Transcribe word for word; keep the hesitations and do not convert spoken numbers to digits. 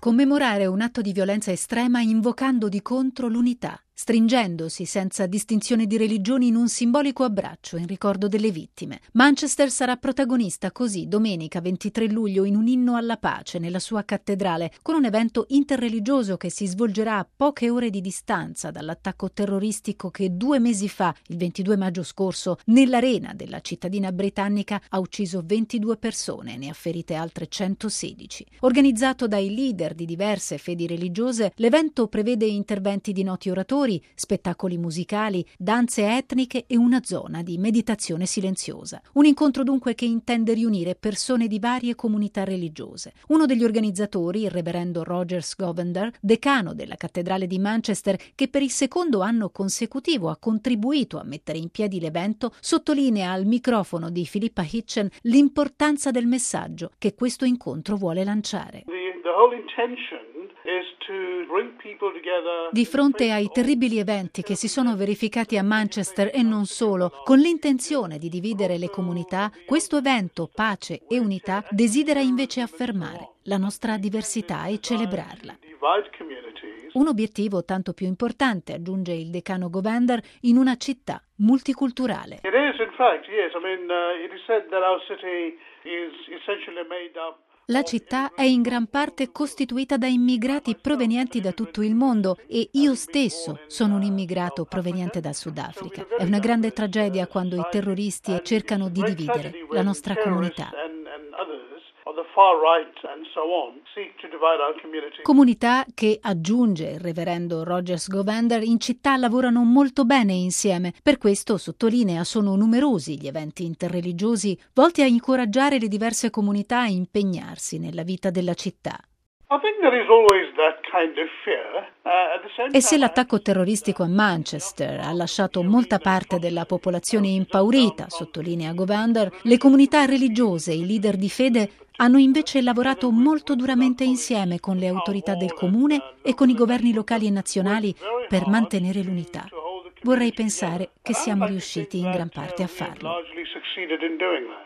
Commemorare un atto di violenza estrema invocando di contro l'unità, stringendosi senza distinzione di religioni in un simbolico abbraccio in ricordo delle vittime. Manchester sarà protagonista così domenica ventitré luglio in un inno alla pace nella sua cattedrale, con un evento interreligioso che si svolgerà a poche ore di distanza dall'attacco terroristico che due mesi fa, il ventidue maggio scorso, nell'arena della cittadina britannica ha ucciso ventidue persone e ne ha ferite altre centosedici. Organizzato dai leader di diverse fedi religiose, l'evento prevede interventi di noti oratori, spettacoli musicali, danze etniche e una zona di meditazione silenziosa. Un incontro dunque che intende riunire persone di varie comunità religiose. Uno degli organizzatori, il reverendo Roger Govender, decano della cattedrale di Manchester, che per il secondo anno consecutivo ha contribuito a mettere in piedi l'evento, sottolinea al microfono di Philippa Hitchen l'importanza del messaggio che questo incontro vuole lanciare. Di fronte ai terribili eventi che si sono verificati a Manchester e non solo, con l'intenzione di dividere le comunità, questo evento, pace e unità, desidera invece affermare la nostra diversità e celebrarla. Un obiettivo tanto più importante, aggiunge il decano Govender, in una città multiculturale. It is, in fact, yes. I mean, uh, it is said that our city is essentially made up. La città è in gran parte costituita da immigrati provenienti da tutto il mondo e io stesso sono un immigrato proveniente dal Sudafrica. È una grande tragedia quando i terroristi cercano di dividere la nostra comunità. Comunità che, aggiunge il reverendo Roger Govender, in città lavorano molto bene insieme. Per questo, sottolinea, sono numerosi gli eventi interreligiosi volti a incoraggiare le diverse comunità a impegnarsi nella vita della città. E se l'attacco terroristico a Manchester ha lasciato molta parte della popolazione impaurita, sottolinea Govender, le comunità religiose e i leader di fede hanno invece lavorato molto duramente insieme con le autorità del comune e con i governi locali e nazionali per mantenere l'unità. Vorrei pensare che siamo riusciti in gran parte a farlo.